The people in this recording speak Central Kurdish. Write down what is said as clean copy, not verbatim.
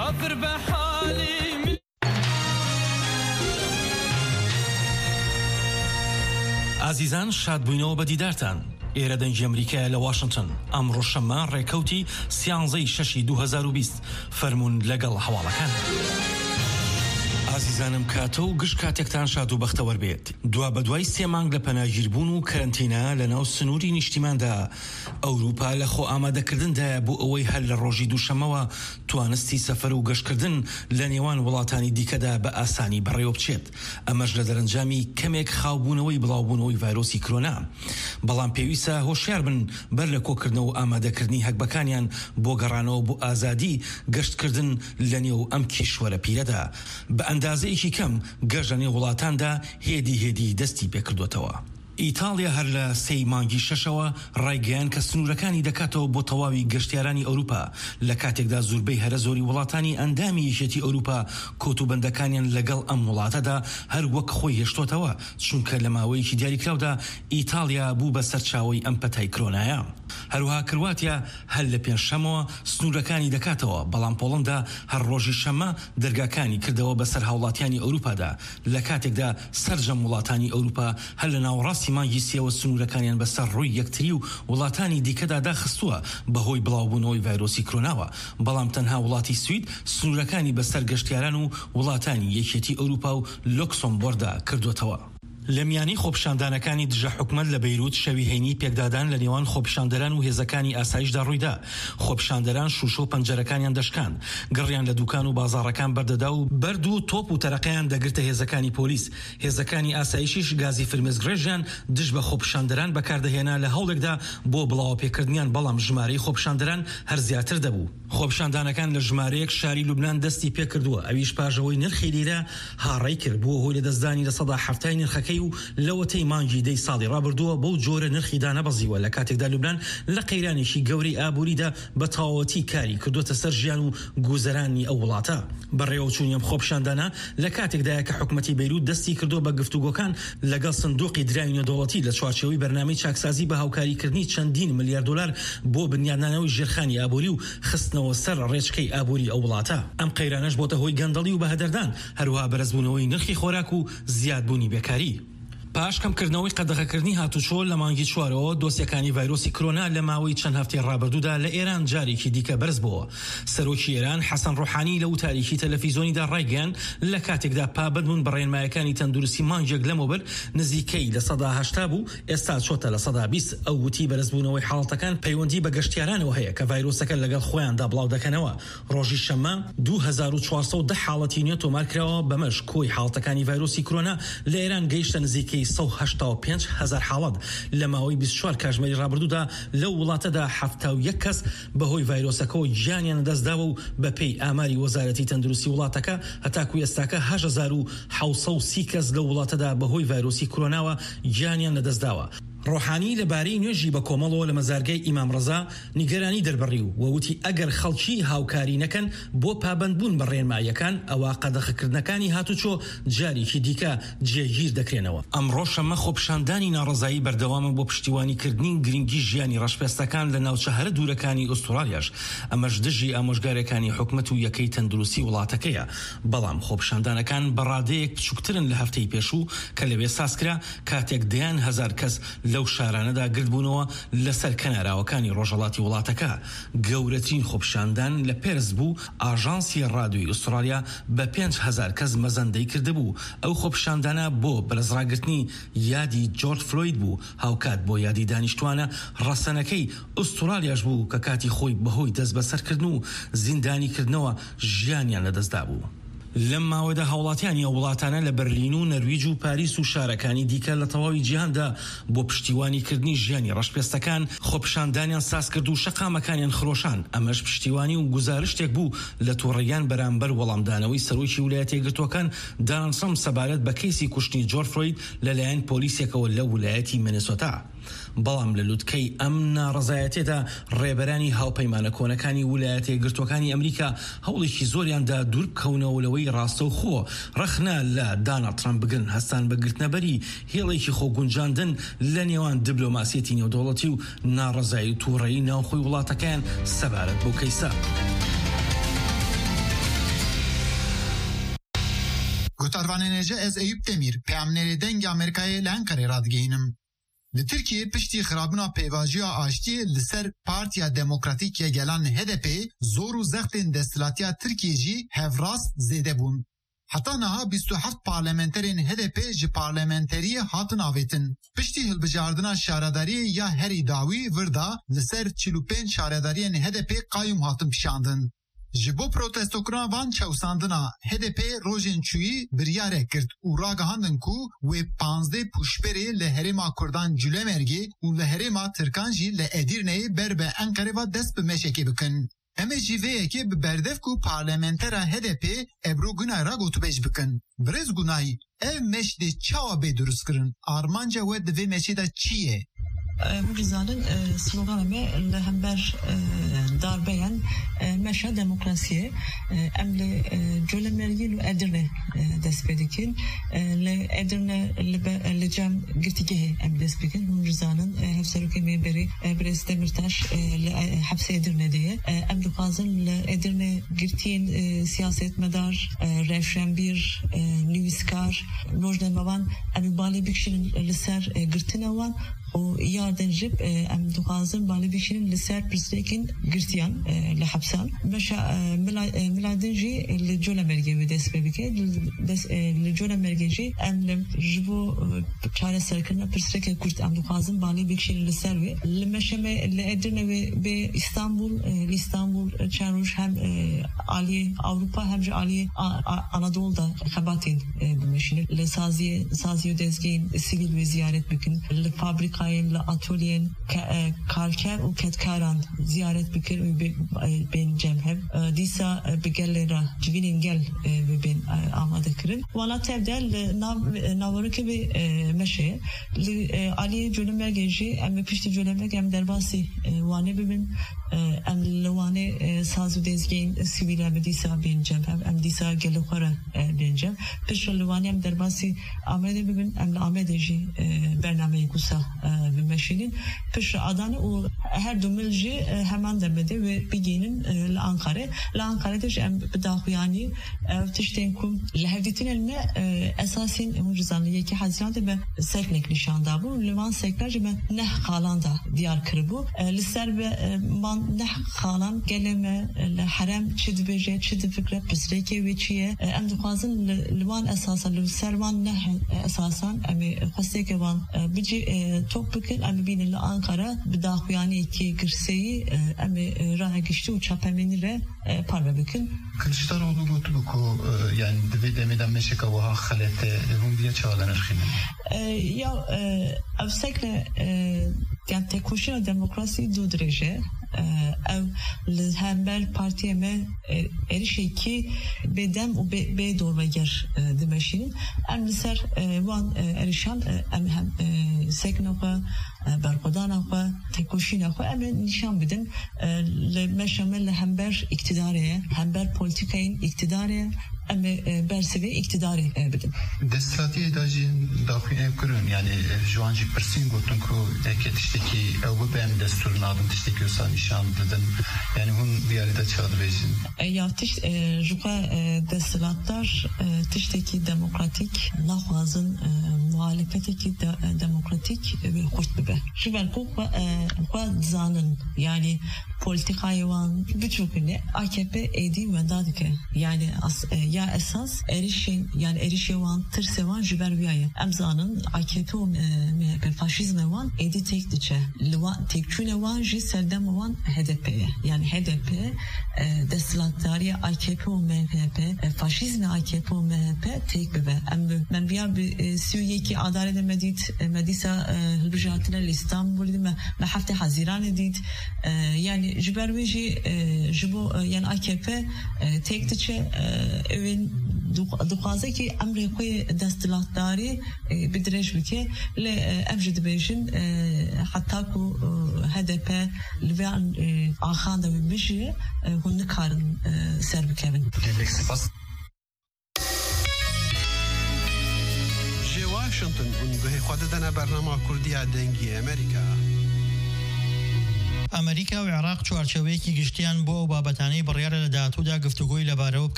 مسافر بحالي. عزیزان شاد بوینەوە بە دیدارتان. ئێرە دەنگی ئەمریکایە لە واشنگتن. ئەمڕۆ شەممە ڕێکەوتی 13/6/2020 فەرموون لەگەڵ هەواڵەکان. عزیزانم کاتە و گشت کاتێکتان شاد و بەختەوەر بێت. دوا بە دوای 3 مانگ لە پەناگیربوون و کەرەنتینە لە ناو سنووری نیشتیماندا ئەوروپا لە خۆ ئامادەکردندایە بۆ ئەوەی هەر لە ڕۆژی دووشەمەوە توانستی سەفەر و گەشتکردن لە نێوان وڵاتانی دیکەدا بە ئاسانی بەڕێوە بچێت. ئەمەش لە دەرەنجامی کەمێک خاوبوونەوەی بڵاوبوونەوەی ڤایرۆسی کۆرۆنا. بەڵام پێویستە هۆشیار بن بەر لە کۆکردنەوە و ئامادەکردنی هەکبەکانیان بۆ گەڕانەوە بۆ ئازادی گەشتکردن لە نێو ئەم کیشوەرە پیرەدا. بە ئەندازەیەکی کەم گەژە نێو وڵاتاندا هێدی دەستی پێکردوێتەوە. ئیتالیا هەر لە 3 مانگی 6ەوە ڕایگەیان کە سنوورەکانی دەکاتەوە بۆ تەواوی گەشتیارانی ئەوروپا لە کاتێکدا زۆربەی هەرە زۆری وڵاتانی ئەندامی یەکێتی ئەوروپا کۆتوبەندەکانیان لەگەڵ ئەم وڵاتەدا هەر وەک خۆی هێشتۆتەوە چونکە لە ماوەیەکی دیاریکراودا ئیتالیا بوو بە سەرچاوەی ئەم پەتای کۆرۆنایە. هەروەها کرواتیا هەر لە پێنجشەمەوە سنوورەکانی دەکاتەوە، بەڵام پۆڵەندا هەر ڕۆژی شەمە دەرگاکانی کردەوە بەسەر هاوڵاتیانی ئەوروپادا لە کاتێکدا سەرجەم وڵاتانی ئەوروپا هەر لە ناوەڕاستی مانگی سێوە سنوورەکانیان بەسەر ڕووی یەکتری و وڵاتانی دیکەدا داخستووە بەهۆی بڵاوبوونەوەی ڤایرۆسی کۆرۆناوە. بەڵام تەنها وڵاتی سوید سنوورەکانی بەسەر گەشتیاران و وڵاتانی یەکێتی ئەوروپا و لۆکسۆمبۆردا کردوێتەوە. لە میانی خۆپیشاندانەکانی دژە حکومەت لە بەیروت شەوی هەینی پێکدادان لە نێوان خۆپیشاندەران و هێزەکانی ئاسایشدا ڕوویدا. خۆپیشاندەران شوشە و پەنجەرەکانیان دەشکان، گڕیان لە دوکان و بازاڕەکان بەردەدا و بەرد و تۆپ و تەرەقەیان دەگرتە هێزەکانی پۆلیس. هێزەکانی ئاسایشیش گازی فرمێسگرێژیان دژ بە خۆپیشاندەران بەکاردەهێنا لە هەوڵێکدا بۆ بڵاوپێکردنیان، بەڵام ژمارەی خۆپیشاندەران هەر زیاتر دەبوو. خۆپیشاندانەکان لە ژمارەیەک شاری لوبنان دەستی پێکردووە، ئەویش پاژەوەی نرخی لیرە هاڕای کرد بووە هۆی لەدەستدانی لە 7 نرخەکەی و لەوەتەی مانگی دەی ساڵی ڕابردووە بەو جۆرە نرخی دانەبەزیوە لە کاتێکدا لوبنان لە قەیرانێکی گەورەی ئابووریدا بە تەواوەتی کاری کردوتە سەر ژیان و گوزەرانی ئەو وڵاتە. بەڕێوەچوونی ئەم خۆپیشاندانە لە کاتێکدایە کە حکومەتی بەیروت دەستی کردو بە گفتوگۆکان لەگەڵ سندوقی درای نێودەوڵەتی لە چوارچێوەی بەرنامەی چاکسازی بە هاوکاریکردنی چەندین ملیار دلار بۆ بنیادنانەوەی ژێرخانی ئابووری و خستنەوە سەر ڕێچکەی ئابووری ئەو وڵاتە. ئەم قەیرانەش بۆتە هۆی گەندەڵی و بەهەدەردان، هەروەها بەرزبوونەوەی نرخی خۆراک و زیادبوونی بێکاری. پاش کەمکردنەوەی قەدەغەکردنی هاتوچۆ لە مانگی 4ەوە دۆسیەکانی ڤایرۆسی کۆرۆنا لە ماوەی چەند هەفتەی ڕابردوودا لە ئێران جارێکی دیکە بەرز بووە. سەرۆکی ئێران حەسەن ڕۆحانی لە وتاریکی تەلەڤیزۆنیدا ڕایگەیاند لە کاتێکدا پابند بوون بە ڕێنمایەکانی تەندروستی مانگێک لەمەوبەر نزیکەی لە 180 بوو، ئێستا چۆتە لە 120. ئەو وتی بەرزبوونەوەی حاڵەتەکان پەیوەندی بە گەشتیارانەوە هەیە کە ڤایرۆسەکە لەگەڵ خۆیاندا بڵاو دەکەنەوە. ڕۆژی شەمە 2410 حاڵەتی نوێ تۆمارکراوە، بەمەش کۆی حاڵەتەکانی ڤایرۆسی کۆرۆنا لە ئێران گەیشتە نزیکەی 185,000 حاڵەت. لە ماوەی 24 کاتژمێری ڕابردوودا لەو وڵاتەدا 71 کەس بەهۆی ڤایرۆسەکەەوە گیانیان دەستداوە و بەپێی ئاماری وەزارەتی تەندروستی وڵاتەکە هەتاکو ئێستاکە 8,730 کەس لە وڵاتەدا بەهۆی ڤایرۆسی کۆرۆناوە گیانیان لەدەستداوە. ڕۆحانی لەبارەی نوێژی بە کۆمەڵەوە لە مەزارگەی ئیمام ڕەزا نیگەرانی دەربڕی و وەوتی ئەگەر خەڵکی هاوکاری نەکەن بۆ پابندبوون بە ڕێنماییەکان ئەوە قەدەغەکردنەکانی هاتوچۆ جارێکی دیکە جێگیر دەکرێنەوە. ئەمڕۆ شەمە خۆپیشاندانی ناڕەزایی بەردەوامە بۆ پشتیوانیکردنی گرنگی ژیانی ڕەشپێستەکان لە ناوچە هەرە دوورەکانی ئوسترالیاش. ئەمەش دژی ئامۆژگارەکانی حکومەت و یەکەی تەندروستی وڵاتەکەیە. بەڵام خۆپیشاندانەکان بەڕادەیەک بچووکترن لە هەفتەی پێشوو کە لەوێ سازکرا کاتێک دەیان هەزار کەس لەو شارانەدا گردبوونەوە لەسەر کەناراوەکانی ڕۆژهەڵاتی وڵاتەکە. گەورەترین خۆپیشاندان لە پێرس بوو. ئاژانسی ڕادیۆی ئوسترالیا بە 5,000 کەس مەزەندەی کردبوو. ئەو خۆپیشاندانە بۆ بەرزڕاگرتنی یادی جۆرج فلۆید بوو، هاوکات بۆ یادی دانیشتوانە ڕەسەنەکەی ئوسترالیاش بوو کە کاتی خۆی بەهۆی دەست بەسەرکردن و زیندانیکردنەوە ژیانیان لەدەستدا بوو. لەم ماوەدا هاوڵاتیانی ئەو وڵاتانە لە بەرلین و نەرویج و پاریس و شارەکانی دیکە لە تەواوی جیهاندا بۆ پشتیوانیکردنی ژیانی ڕەشپێستەکان خۆپیشاندانیان ساز کرد و شەقامەکانیان خرۆشان. ئەمەش پشتیوانی و گزارشتێک بوو لە تووڕێیان بەرامبەر وەڵامدانەوەی سەرۆکی ویلایەتە یەکگرتووەکان دانالد ترامپ سەبارەت بە کەیسی کوشتنی جۆرج فلۆید لەلایەن پۆلیسێکەوە لە ویلایەتی مینێسۆتا. بەڵام لە لووتکەی ئەم ناڕەزایەتێدا ڕێبەرانی هاوپەیمانە کۆنەکانی ویلایەتە یەکگرتووەکانی ئەمریکا هەوڵێکی زۆریاندا دوور بکەونەوە لەوەی ڕاستە و خۆ ڕەخنا لە دانالد ترامپ بگرن هەستان بە گرتنەبەری هێڵێکی خۆگونجاندن لە نێوان دیبلۆماسیەتی نێودەوڵەتی و ناڕەزایی و تووڕەیی ناوخۆی وڵاتەکەیان سەبارەت بۆ کەیسە. گوتاروانێنێجە ez Eyüp Demir پەیامنێرê dengê Amerîkayê li Enqerê radgihînim. Li Tirkiye piştî xirabûna pêvajiya aştiyê li ser Partiya Demokratîk ya Gelan HDP zor û zextên desthilatiya Tirkiye jî hevrast zêde bûn. Heta niha 27 parlamenterên HDP ji parlamenteriyê hatin avêtin. Piştî hilbijardina şaredariyê ya herî dawî virda li ser 45 şaredariyên HDP qayyum hatin pişandin. Ji bo protestokiran van çewsandina HDP rojên çûyî biryarek kirt û ragihandin ku wê 15 pûşberê li herêma Kurdan Cülemergê û li herêma Tirkan jî li Edirneyê ber bi Enqerê ve dest bi meşekê bikin. Em jî vê yekê bi berdev ku parlamentera HDP Ebru Günay ra gotûbêj bikin. Birêz Günay, ev meş dê çawa bê durust kirin? Armanca we di vê meşê de çi ye? Mujizanın sloganı lehember darbeyen meşa demokrasiye emle Cölemergî lu Edirne destpedikin le Edirne le cem girtigehi em destpedikin Mujizanın hevserukemi beri Brez Demirtaş le hapse Edirne diye em dukazın le Edirne girtiyen siyaset medar revşenbir nüviskar nojnemavan em bali bikşinin le ser girtinevan o yarden jip em duhazın bali bişinin liser prislekin girtiyan le hapsan meşa miladinci le Cölemergê ve desbebike le Cölemergê em le jibo çare serkirna prisleke kurt em duhazın bali bişinin liser ve le meşeme le Edirne ve İstanbul çaruş hem Ali Avrupa hem de Ali Anadolu'da habatin bu meşinin le saziye dezgin sivil ve ziyaret bikin le fabrika le atölyen karker u ketkaran ziyaret bikir ben cemhev disa begellera civinin gel ve ben amade kirin wala tevdel navarıke bir meşe Ali Cölemergê em pişti Cölemergê em derbasi wane bibin em lewane sazı dezgin sivil em disa ben cemhev em disa gelokara ben cem pişti lewane em derbasi amade bibin em amedeci bernameyi kusa ve meşinin pişti Adana o her dumilci hemen demedi ve biginin Ankara'da em bedahuyani tişten kum lehevditin elme esasin mucizanlı yeki Haziran'da ve seknek nişanda bu Livan seklerce ben neh kalanda diyar kırbu liser ve man neh kalan geleme harem çidbeje çidfikre pisreke ve çiye em duhazın Livan esasen liservan neh esasen emi fasteke van bici topikil emi binin Ankara bedahuyani iki girseyi emi raha geçti u çapemenire parve bikin Kılıçdaroğlu gotu ku yani dve demeden meşeka vaha halete rumbiye çağlanır xinin. Ya evsekle yani tekoşina demokrasi du derece ev lehembel partiye me erişeki bedem u be doğru ger demeşinin em liser van erişan em hem seknapa berkodanapa tekoşina ko em nişan bidin le meşamel lehember iktidareye hember politikayın iktidareye em bersevi iktidarı bidin. Destilatiye dajin daxine kurun yani juanji persin gotun ku eketişteki ev ben desturun adın tişteki olsan nişan dedim yani hun diyarida çağdı bejin. Ya tiş juka destilatlar tişteki demokratik nahvazın muhalefeteki demokratik ve kurt bibe. Şivel ku zanın yani politik hayvan birçok ne AKP edi vendadike yani ya esas erişevan tırsevan jiberviyayı emzanın AKP o faşizme van edi tekdiçe tekçüne van ji seldem van HDP'ye yani HDP destilatlarya AKP o MHP faşizme AKP o MHP tek bibe ben bir Suriye'ki adalet medisa hılbijatiler İstanbul'da me hafta Haziran edit yani jiberviyi jibo yani AKP tekdiçe evin dukaze ki emre koy destilatları bidireş bike le evjid bejin hatta ku HDP ve ahanda ve bişi hunni karın serbikevin. واشنطن ونگهی خود دنا برنامه کردی دنگی امریکا ئەمریکا و عێراق چوارچەوەیەکی گشتیان بۆ ئەو بابەتانەی بڕیارە لە داهاتوودا گفتوگۆی لەبارەوە